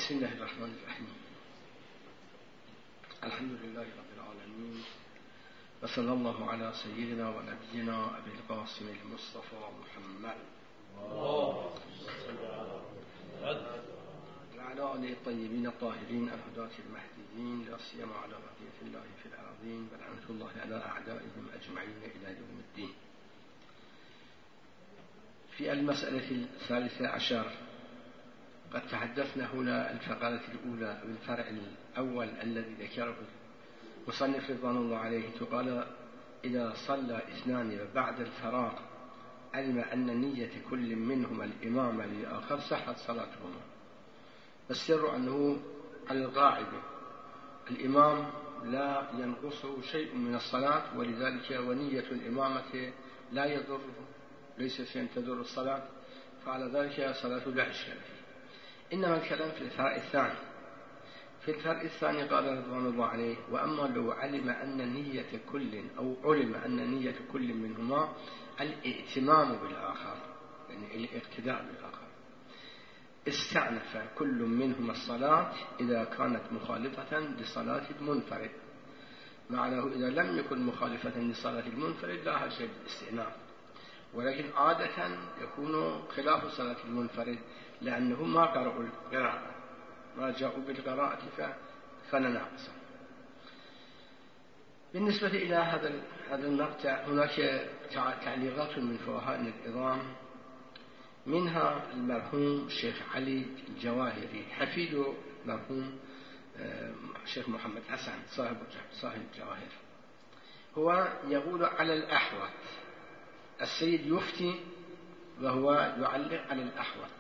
بسم الله الرحمن الرحيم. الحمد لله رب العالمين، وصلى الله على سيدنا ونبينا أبي القاسم المصطفى محمد وعلى آله الطيبين الطاهرين الهداة المهديين، لا سيما على بقية الله في الأرضين، ولعنة الله على أعدائهم أجمعين إلى يوم الدين. في المسألة الثالثة عشر قد تحدثنا هنا الفقرة الأولى بالفرع الأول الذي ذكره مصنف رضوان الله عليه، قال إذا صلى اثنان وبعد الفراغ علم أن نية كل منهما الإمام للآخر صحت صلاتهما. السر أنه على القاعدة الإمام لا ينقصه شيء من الصلاة، ولذلك ونية الإمامة لا يضر، ليس شيء تضر الصلاة، فعلى ذلك صلاة لا إشكال فيه. إنما الكلام في الفرع الثاني. في الفرع الثاني قال رضوان الله عليه: وأما لو علم أن نية كل أو علم أن نية كل منهما الائتمام بالآخر، يعني الاقتداء بالآخر، استأنف كل منهما الصلاة إذا كانت مخالفة لصلاة المنفرد. معناه إذا لم يكن مخالفة لصلاة المنفرد لا حاجة بالاستئناف، ولكن عادة يكون خلاف صلاة المنفرد، لأنه ما قرأوا القراءة، ما جاءوا بالقراءة فنناقص. بالنسبة إلى هذا المقطع هناك تعليقات من فقهاء العظام، منها المرحوم الشيخ علي الجواهري حفيد مرحوم الشيخ محمد حسن صاحب الجواهر. هو يقول على الأحوط، السيد يفتي وهو يعلق على الأحوط.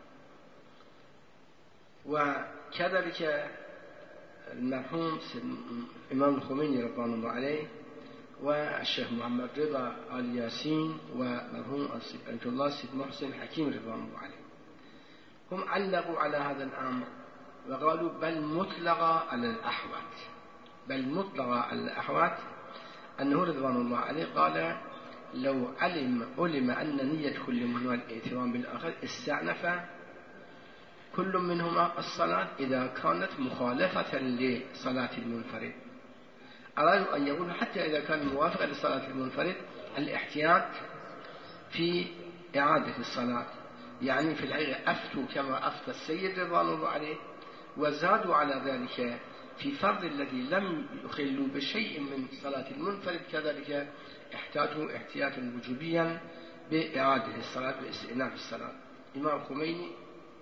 وكذلك المرحوم إمام الخميني رضوان الله عليه والشيخ محمد رضا آل ياسين ومرحوم آية الله سيد محسن حكيم رضوان الله عليه، هم علقوا على هذا الأمر وقالوا بل مطلقة على الأحوط، بل مطلقة على الأحوط، أنه رضوان الله عليه قال لو علم أن نية كل منهما الائتمام بالآخر استأنف كل منهما الصلاة إذا كانت مخالفة لصلاة المنفرد. أرادوا أن يقولوا حتى إذا كان موافقا لصلاة المنفرد الاحتياط في إعادة الصلاة، يعني في الحقيقة أفتوا كما أفتى السيد رضوان الله عليه، وزادوا على ذلك في فرض الذي لم يخلوا بشيء من صلاة المنفرد، كذلك احتاجوا احتياطا وجوبيا بإعادة الصلاة باستئناف الصلاة. إمام خميني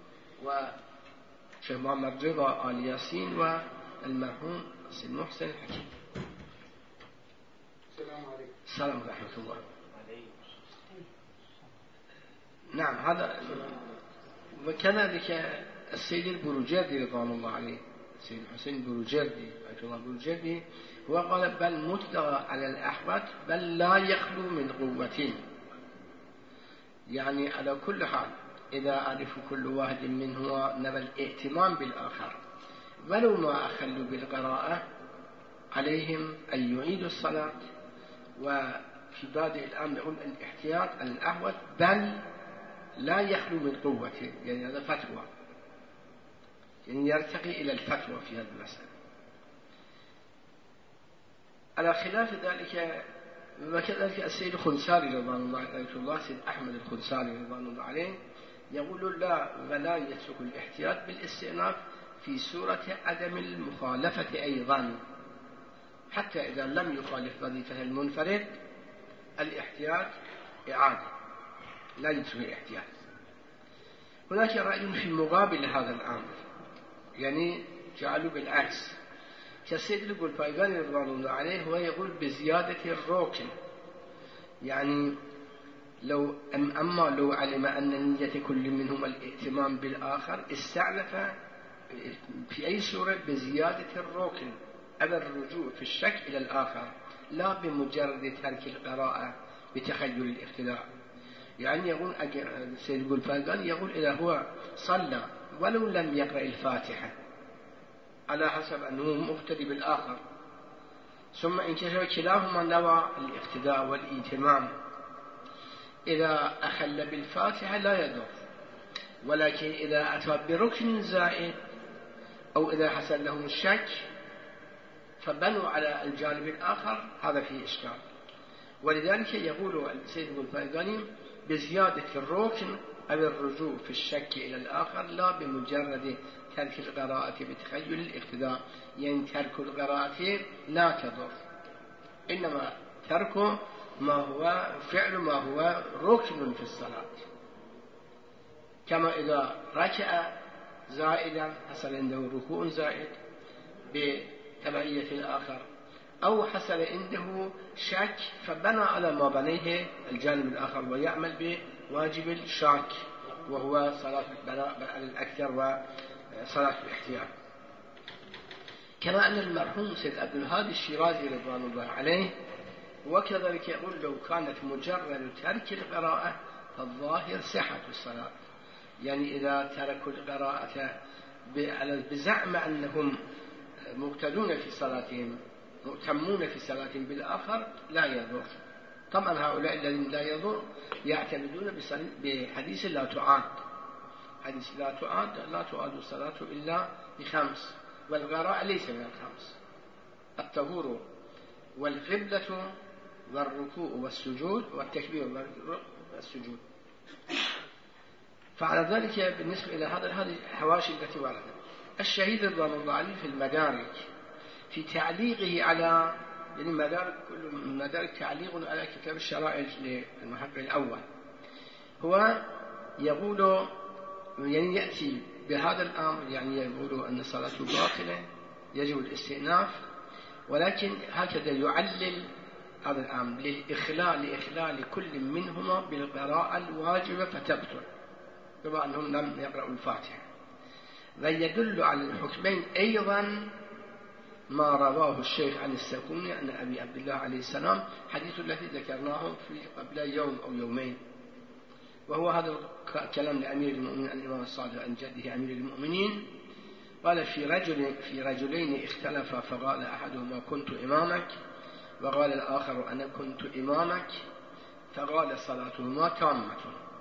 وشيخ محمد رضا آل ياسين والمرحوم سيد محسن الحكيم. السلام عليكم. السلام ورحمة الله. نعم هذا. وكذلك السيد البروجردي رضوان الله عليه، السيد حسين البروجردي آية الله البروجردي، وقال بل مطلق على الأحوط بل لا يخلو من قوة، يعني على كل حال إذا عرف كل واحد منهما نبى الائتمام بالآخر ولو ما أخلوا بالقراءة عليهم أن يعيدوا الصلاة. وفي بادئ الأمر يقول الاحتياط على الأحوط بل لا يخلو من قوة، يعني هذا فتوى، يعني يرتقي إلى الفتوى في هذه المسألة. على خلاف ذلك وكذلك السيد الخنساري رضوان الله عليه، سيد أحمد الخنساري رضوان الله عليه، يقول لا ولا يترك الاحتياط بالاستئناف في صورة عدم المخالفة أيضا، حتى إذا لم يخالف وظيفة المنفرد الاحتياط إعادة، لا يترك الاحتياط. هناك رأي في مقابل هذا الأمر، يعني جعلوا بالعكس، كالسيد القلباغاني رضوان الله عليه هو يقول بزيادة الركن، يعني أما لو علم أن نية كل منهما الائتمام بالآخر استأنف في أي صورة بزيادة الركن أبى الرجوع في الشك إلى الآخر، لا بمجرد ترك القراءة بتخيل الاقتداء. يعني يقول السيد القلباغاني يقول إذا هو صلى ولو لم يقرأ الفاتحة على حسب أنه مقتدي بالآخر، ثم انكشف كلاهما نوى الاقتداء والائتمام، إذا أخل بالفاتحة لا يضر، ولكن إذا أتى بركن زائد أو إذا حصل لهم الشك فبنوا على الجانب الآخر، هذا فيه إشكال. ولذلك يقول السيد ابن الفيضاني بزيادة الركن أو الرجوع في الشك إلى الآخر، لا بمجرد ترك القراءة بتخيل الاقتداء، يعني ترك القراءة لا تضر، إنما ترك ما هو فعل ما هو ركن في الصلاة، كما إذا ركع زائدا حصل عنده ركوع زائد بتبعية الآخر، أو حصل عنده شك فبنى على ما بنيه الجانب الآخر ويعمل بواجب الشاك وهو صلاة البناء على الأكثر وصلاة الاحتياط. كما أن المرحوم سيد عبد الهادي الشيرازي رضوان الله عليه وكذلك يقول لو كانت مجرد ترك القراءة فالظاهر صحة الصلاة، يعني إذا تركوا القراءة بزعم أنهم مقتدون في صلاتهم مؤتمون في صلاتهم بالآخر لا يضر. طبعا هؤلاء الذين لا يضر يعتمدون بحديث لا تعاد، حديث لا تعاد الصلاة إلا بخمس، والقراءة ليس من الخمس: الطهور والقبلة والركوع والسجود والتكبير والسجود. فعلى ذلك بالنسبة إلى هذه الحواشي التي وردت. الشهيد رضوان الله عليه في المدارج في تعليقه على، يعني كل مدارج تعليق على كتاب الشرائع للمحقق الأول، هو يقول يعني يأتي بهذا الأمر، يعني يقول أن الصلاة باطلة يجب الاستئناف، ولكن هكذا يعلل هذا الأمر لإخلال كل منهما بالقراءة الواجبة فتبطل، بما أنهم لم يقرأوا الفاتحة. ويدل على الحكمين أيضا ما رواه الشيخ عن السكوني عن أبي عبد الله عليه السلام، حديث الذي ذكرناه قبل يوم أو يومين، وهو هذا الكلام لأمير المؤمنين عن الإمام الصادق عن جده أمير المؤمنين، قال في رجلين اختلفا فقال أحدهما كنت إمامك، وقال الآخر أنا كنت إمامك، فقال صلاتهما تامة.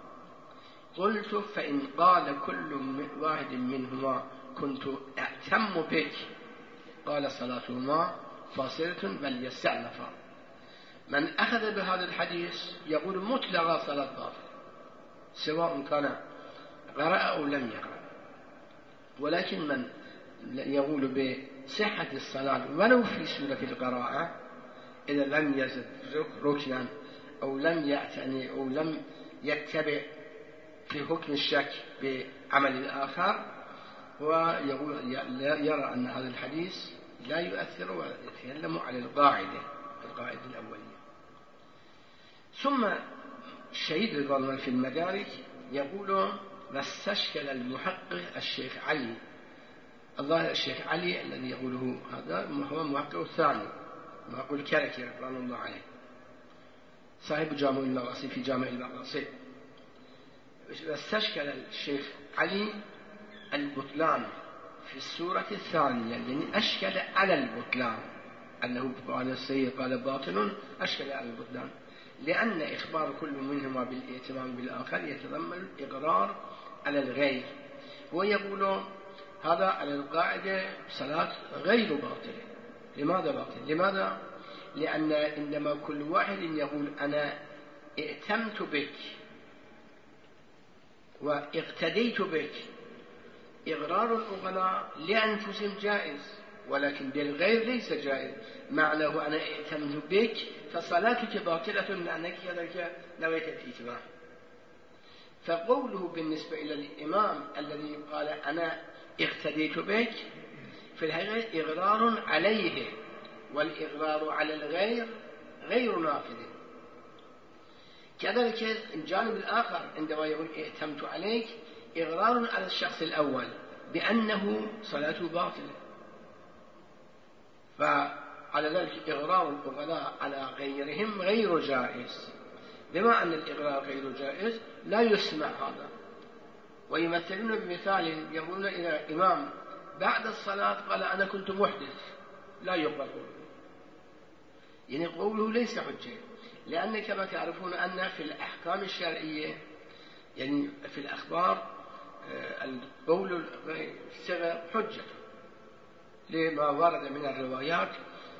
قلت فإن قال كل واحد منهما كنت أأتم بك، قال صلاتهما فاصلة بل يستأنفا. من أخذ بهذا الحديث يقول مطلقا صلاة باطلة سواء كان قرأ أو لم يقرأ، ولكن من يقول بصحة الصلاة ولو في سورة القراءة إذا لم يزد ركنا أو لم يعتني أو لم يتبع في حكم الشك بعمل الآخر، ويقول يرى أن هذا الحديث لا يؤثر ويتكلم على القاعدة الأولية. ثم الشهيد رضوان الله في المدارج يقول واستشكل المحقق الشيخ علي، الله الشيخ علي الذي يقوله هذا هو المحقق الثاني، محقق الكركي رضوان الله عليه، صاحب جامع المقاصد في جامع المقاصد. واستشكل الشيخ علي البطلان في السورة الثانية، يعني أشكل على البطلان أنه قال السيد قال باطل، أشكل على البطلان، لأن إخبار كل منهما بالائتمام بالآخر يتضمن الإقرار على الغير، ويقول هذا على القاعدة صلاة غير باطلة. لماذا باطل؟ لماذا؟ لأن عندما كل واحد يقول أنا ائتمت بك واقتديت بك، إقرار الأغناء لأنفسهم جائز، ولكن بالغير ليس جائز. معناه أنا ائتمت بك فصلاتك باطلة لأنك كذلك نويت الائتمام. فقوله بالنسبة إلى الإمام الذي قال أنا اقتديت بك في الحقيقة إقرار عليه، والإقرار على الغير غير نافذ. كذلك الجانب الآخر عندما يقول ائتمت عليك إقرار على الشخص الأول بأنه صلاته باطلة، فعلى ذلك إقرار الأغلاء على غيرهم غير جائز. بما أن الإقرار غير جائز لا يسمع هذا، ويمثلون بمثال يقولون إلى إمام بعد الصلاة قال أنا كنت محدث، لا يقبل قوله، يعني قوله ليس حجة، لأن كما تعرفون أن في الأحكام الشرعية يعني في الأخبار القول الصغر حجة، لما ورد من الروايات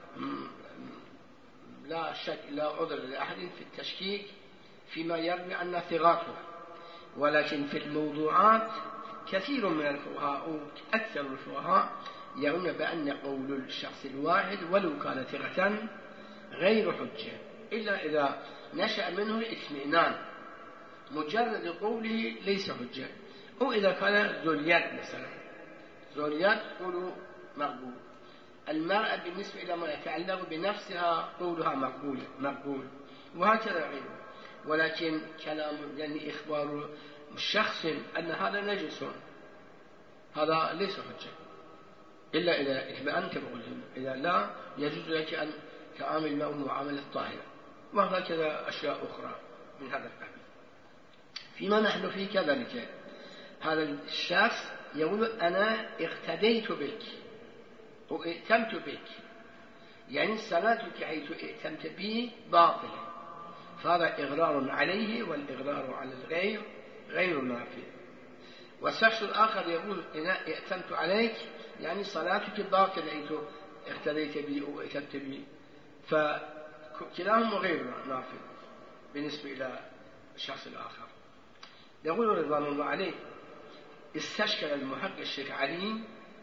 لا شك لا عذر لأحد في التشكيك فيما يروي عن ثقاته، ولكن في الموضوعات كثير من الفقهاء أو أكثر الفقهاء يرون بأن قول الشخص الواحد ولو كان ثقة غير حجة، إلا إذا نشأ منه اطمئنان، مجرد قوله ليس حجة. أو إذا كان ذو اليد مثلا، ذو اليد قوله مقبول. المرأة بالنسبة إلى ما يتعلق بنفسها قولها مقبول، وهكذا غيره. ولكن كلام يعني إخبار شخص أن هذا نجس هذا ليس حجة، إلا إذا اطمأنت بقوله، إذا لا يجوز لك أن تعامل معه معاملة طاهرة، وهكذا أشياء أخرى من هذا القبيل. فيما نحن فيه كذلك، هذا الشخص يقول أنا اقتديت بك وائتمت بك، يعني صلاتك حيث ائتمت به باطلة، فهذا إغرار عليه، والإغرار على الغير غير نافع. والشخص الآخر يقول أنا ائتمت عليك يعني صلاتك باطلة حيث اقتديت بي أو ائتمت بي، فكلاهما غير نافع بالنسبة إلى الشخص الآخر. يقول رضوان الله عليه استشكل المحقق الشيخ علي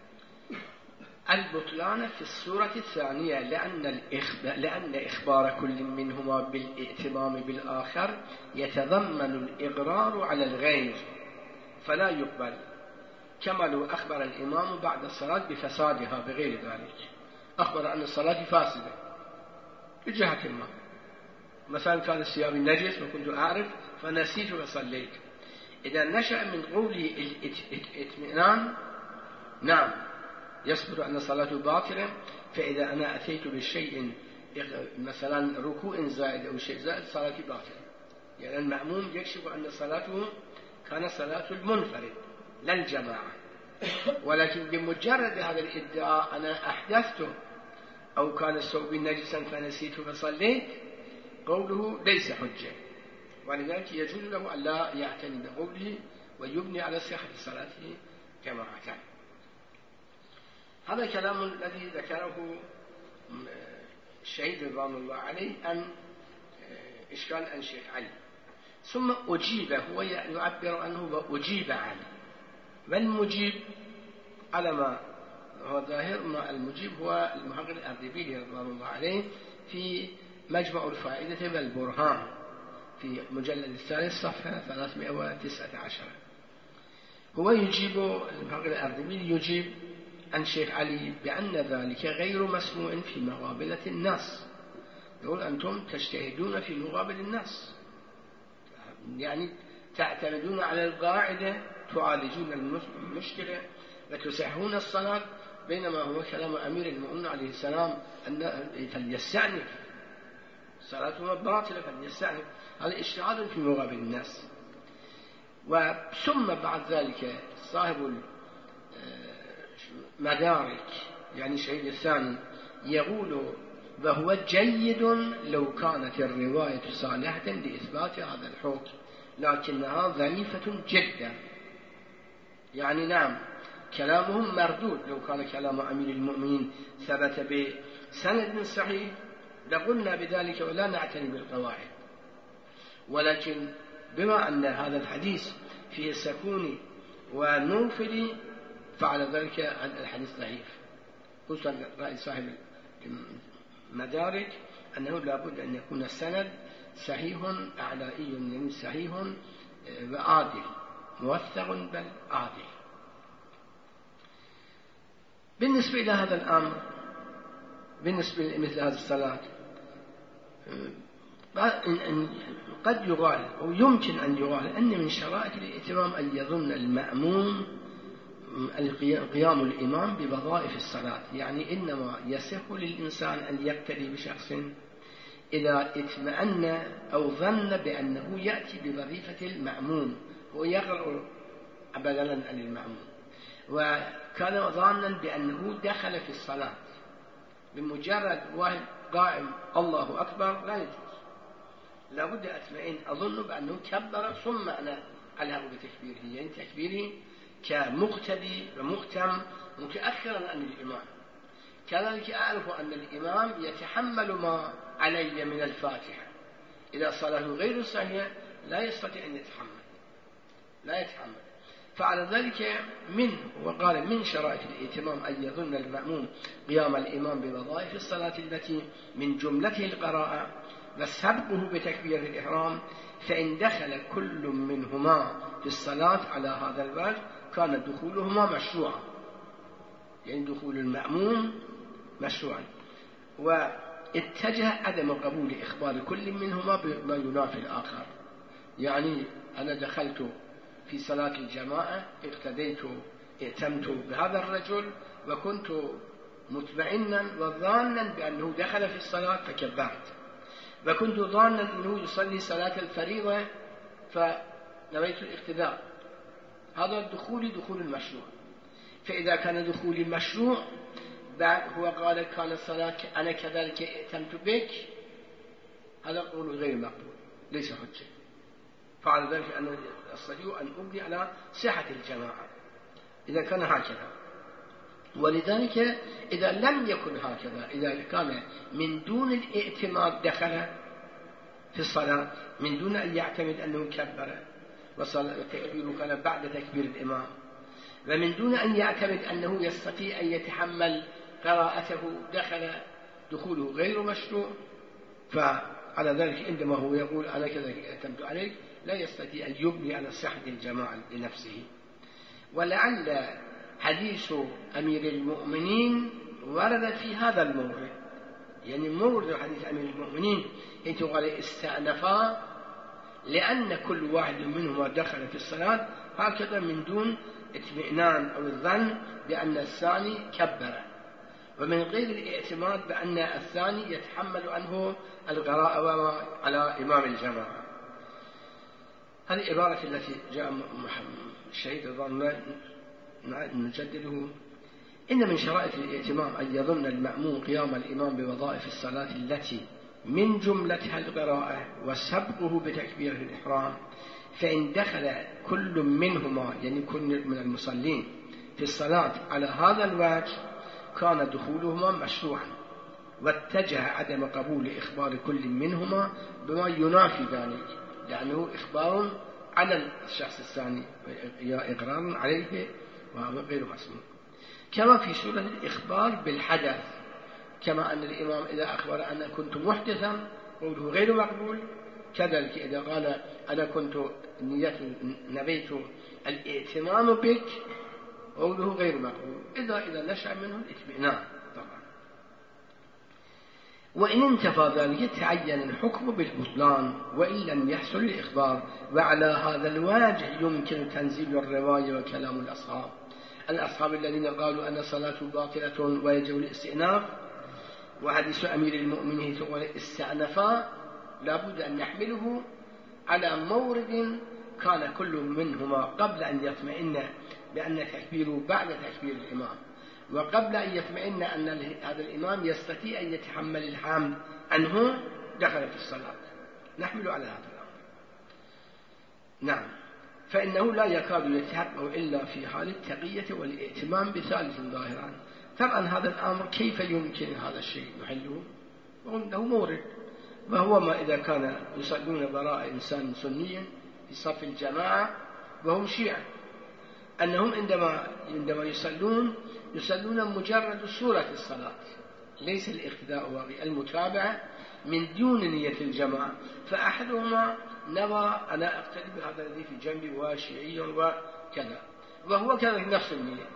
البطلان في الصورة الثانية، لأن إخبار كل منهما بالائتمام بالآخر يتضمن الإغرار على الغير فلا يقبل، كما لو أخبر الإمام بعد الصلاة بفسادها بغير ذلك، أخبر أن الصلاة فاسدة بجهة ما، مثلا كان الثياب نجس وكنت أعرف فنسيت وصليت، إذا نشأ من قوله الاطمئنان نعم يصبر أن صلاته باطلة. فإذا أنا أتيت بالشيء مثلا ركوع زائد أو شيء زائد صلاتي باطلة، يعني المأموم يكشف أن صلاته كان صلاة المنفرد لا الجماعة، ولكن بمجرد هذا الادعاء أنا أحدثته أو كان الثوب نجسا فنسيت فصليت، قوله ليس حجة، ولذلك يجوز له أن لا يعتني بقوله ويبني على صحة صلاته جماعة. هذا الكلام الذي ذكره الشهيد رضوان الله عليه أن إشكال عن شيخ علي، ثم أجيب، هو يعبر عنه وأجيب عنه، والمجيب على ما هو ظاهر ما المجيب هو المحقق الأردبيلي رضوان الله عليه في مجمع الفائدة والبرهان في مجلد الثالث صفحة 319. هو يجيب المحقق الأردبيلي يجيب عن شيخ علي بأن ذلك غير مسموع في مقابلة الناس، يقول أنتم تجتهدون في مقابل الناس، يعني تعتمدون على القاعدة، تعالجون المشكلة وتصحون الصلاة، بينما هو كلام أمير المؤمنين عليه السلام أن فليستأنف صلاته باطلة فليستأنف، هذا اجتهاد في مقابل الناس. وثم بعد ذلك صاحب مدارك يعني الشهيد الثاني يقول وهو جيد لو كانت الرواية صالحة لإثبات هذا الحكم، لكنها ضعيفة جدا، يعني نعم كلامهم مردود، لو كان كلام أمير المؤمنين ثبت بسند صحيح لقلنا بذلك ولا نعتني بالقواعد، ولكن بما أن هذا الحديث فيه سكون ونوفل فعل ذلك الحديث ضعيف. خصوصا رأي صاحب المدارك أنه لابد أن يكون السند صحيح أعلائي، يعني صحيح وعادل، موثق بل عادل. بالنسبة إلى هذا الأمر، بالنسبة لمثل هذه الصلاة، قد يقال أو يمكن أن يقال أن من شرائط الائتمام أن يظن المأموم قيام الإمام بوظائف الصلاة، يعني إنما يصح للإنسان أن يقتدي بشخص إذا اطمأن أو ظن بأنه يأتي بوظيفة المأموم، هو يقرأ بدلا عن المأموم، وكان ظانا بأنه دخل في الصلاة، بمجرد واحد قائم الله أكبر لا يجوز، لابد أطمئن أظن بأنه كبر ثم أنا ألهق بتكبيره، يعني تكبيره كمقتدي ومختم متأخرا عن الإمام، كذلك أعرف أن الإمام يتحمل ما علي من الفاتحة، إذا صلاته غير صحيحة لا يستطيع أن يتحمل. فعلى ذلك وقال من شرائط الائتمام أن يظن المأموم قيام الإمام بوظائف الصلاة التي من جملته القراءة وسبقه بتكبير الإحرام، فإن دخل كل منهما في الصلاة على هذا الوجه كان دخولهما مشروعا، يعني دخول المأموم مشروعا. واتجه عدم قبول إخبار كل منهما بما ينافي الآخر، يعني أنا دخلت في صلاة الجماعة ائتمت بهذا الرجل وكنت مطمئنا وظانا بأنه دخل في الصلاة فكبرت، وكنت ظانا أنه يصلي صلاة الفريضة فنويت الاقتداء. هذا الدخول دخول المشروع. فإذا كان دخول المشروع هو قال كان الصلاة أنا كذلك ائتمت بك، هذا قول غير مقبول ليس حجة. فعلى ذلك أنا أستطيع أن أبني على صحة الجماعة إذا كان هكذا. ولذلك إذا لم يكن هكذا، إذا كان من دون الائتمام دخل في الصلاة من دون أن يعتمد أنه كبر وتكبيره كان بعد تكبير الإمام، ومن دون أن يعتمد أنه يستطيع أن يتحمل قراءته دخل دخوله غير مشروع، فعلى ذلك عندما هو يقول أنا كذا ائتمت عليك لا يستطيع أن يبني على صحة الجماعة لنفسه. ولعل حديث أمير المؤمنين ورد في هذا المورد، يعني مورد حديث أمير المؤمنين حيث قال استأنفا لأن كل واحد منهما دخل في الصلاة هكذا من دون اطمئنان أو الظن بأن الثاني كبر، ومن غير الاعتماد بأن الثاني يتحمل عنه القراءة على إمام الجماعة. هذه العبارة التي جاء الشهيد رضي الله نجدده: إن من شرائط الائتمام أن يظن المأموم قيام الإمام بوظائف الصلاة التي من جملتها القراءة وسبقه بتكبير الإحرام، فإن دخل كل منهما يعني كل من المصلين في الصلاة على هذا الوجه كان دخولهما مشروعا، واتجه عدم قبول إخبار كل منهما بما ينافي ذلك، لأنه إخبار على الشخص الثاني إقرار عليه وهو غير مسموع. كما في سورة الإخبار بالحدث، كما أن الإمام إذا أخبر أنا كنت محدثا قوله غير مقبول، كذلك إذا قال أنا كنت نبيت الائتمام بك قوله غير مقبول إذا نشأ منه الاطمئنان طبعا. وإن انتفى ذلك تعين الحكم بالبطلان وإن لم يحصل الإخبار، وعلى هذا الوجه يمكن تنزيل الرواية وكلام الأصحاب الذين قالوا أن صلاته باطلة ويجب الاستئناف، وحديث أمير المؤمنين تقول استأنفا لابد أن نحمله على مورد كان كل منهما قبل أن يطمئن بأن تكبيره بعد تكبير الإمام، وقبل أن يطمئن أن هذا الإمام يستطيع أن يتحمل الحمل عنه دخل في الصلاة، نحمل على هذا الأمر. نعم، فإنه لا يكاد يتحقق إلا في حال التقية والائتمام بثالث ظاهرا. طبعا هذا الأمر كيف يمكن هذا الشيء نحله؟ له مورد، وهو ما إذا كان يصلون وراء إنسان سني في صف الجماعة وهم شيعة، أنهم عندما يصلون مجرد سورة الصلاة، ليس الاقتداء والمتابعة من دون نية الجماعة، فأحدهما نوى أنا أقتدي بهذا الذي في جنبي وشيعي وكذا، وهو كذلك نفس النية،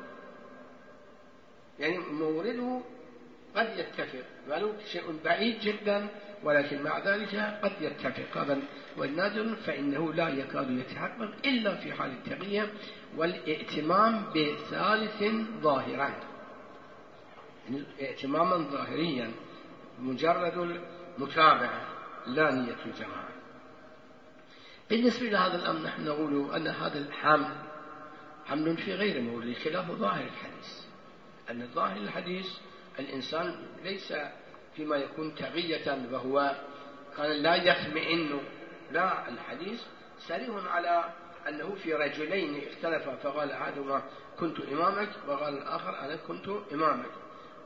يعني مورده قد يتفق ولو شيء بعيد جدا، ولكن مع ذلك قد يتفق هذا والنادر، فإنه لا يكاد يتحقق إلا في حال التقية والائتمام بثالث ظاهرا، يعني ائتماما ظاهريا مجرد المتابعة لا نية الجماعة. بالنسبة لهذا الأمر نحن نقول أن هذا حمل في غير مورد، خلاف ظاهر الحديث، أن ظاهر الحديث الإنسان ليس فيما يكون تقية وهو كان لا يطمئن، لا، الحديث صريح على أنه في رجلين اختلفا فقال أحدهما كنت إمامك وقال الآخر أنا كنت إمامك،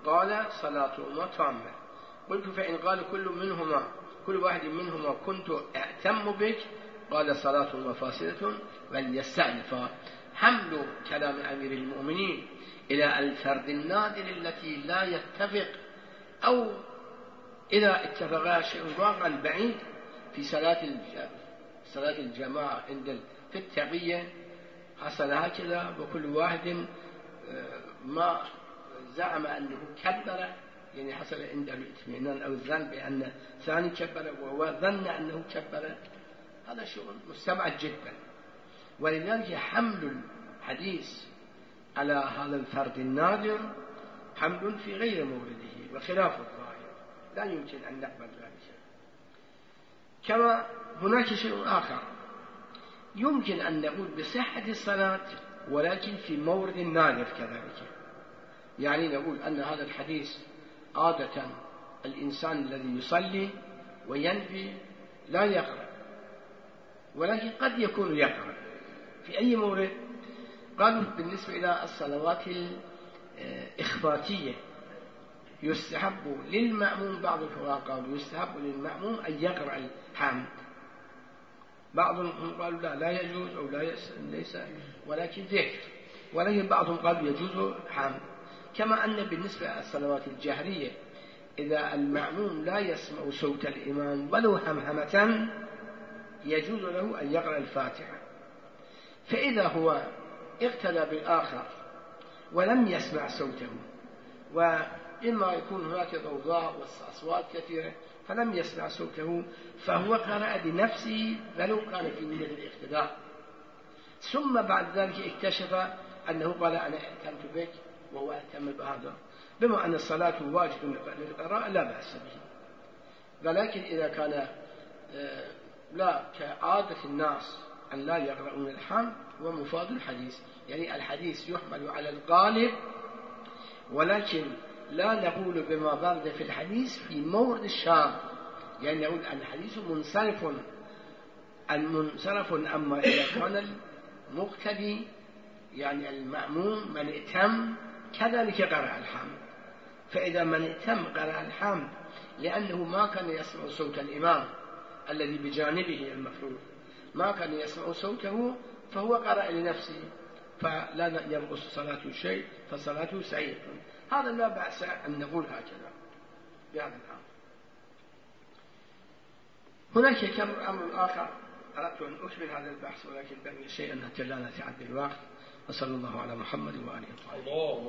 قال صلاتهما تامة. قلت فإن قال كل واحد منهما كنت أأتم بك قال صلاتهما فاسدة وليستأنف. حمل كلام أمير المؤمنين إلى الفرد النادر التي لا يتفق، أو إذا اتفق شيء واقعا بعيد في صلاة الجماعة في التقية حصل هكذا، وكل واحد ما زعم أنه كبر، يعني حصل عنده الاطمئنان أو الظن بأن ثاني كبر وهو ظن أنه كبر، هذا شيء مستبعد جدا. ولذلك حمل الحديث على هذا الفرد النادر حمل في غير مورده وخلاف الظاهر، لا يمكن أن نقبل ذلك. كما هناك شيء آخر يمكن أن نقول بصحة الصلاة ولكن في مورد نادر كذلك، يعني نقول أن هذا الحديث عادة الإنسان الذي يصلي وينفي لا يقرأ، ولكن قد يكون يقرأ في أي مورد. قالوا بالنسبة إلى الصلوات الإخفاتية يستحب للمأموم، بعض الفقهاء قالوا يستحب للمأموم أن يقرأ الحمد، بعضهم قالوا لا يجوز أو ليس ولكن ذكر، ولكن بعضهم قالوا يجوز الحمد. كما أن بالنسبة للصلوات الجهرية إذا المأموم لا يسمع صوت الإمام ولو همهمة يجوز له أن يقرأ الفاتحة. فإذا هو اقتدى بالآخر ولم يسمع صوته، وإما يكون هناك ضوضاء وأصوات كثيرة فلم يسمع صوته، فهو قرأ بنفسه ولو كان في نية الاقتداء، ثم بعد ذلك اكتشف أنه قال أنا أتمت بك وهو أتم بهذا، بما أن الصلاة واجب للقراءة لا بأس به. ولكن إذا كان لا كعادة الناس أن لا يقرؤون الحمد هو مفاد الحديث، يعني الحديث يحمل على الغالب، ولكن لا نقول بما ورد في الحديث في مورد الشام، يعني نقول الحديث منصرف. أما إذا كان المقتدي يعني المأموم من ائتم كذلك قرأ الحمد، فإذا من ائتم قرأ الحمد لأنه ما كان يسمع صوت الإمام الذي بجانبه المفروض، ما كان يسمع صوته فهو قرأ لنفسه فلا ينقص صلاته شيء، فصلاته سعيدة. هذا لا بأس أن نقول هكذا بهذا الأمر. هناك كم أمر آخر أردت أن أكمل هذا البحث، ولكن بقي شيئا حتى لا نتعدى الوقت. وصلى الله على محمد وآله وصحبه.